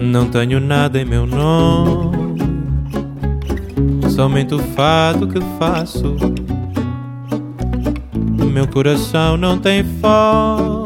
Não tenho nada em meu nome, somente o fado que faço. Meu coração não tem fome,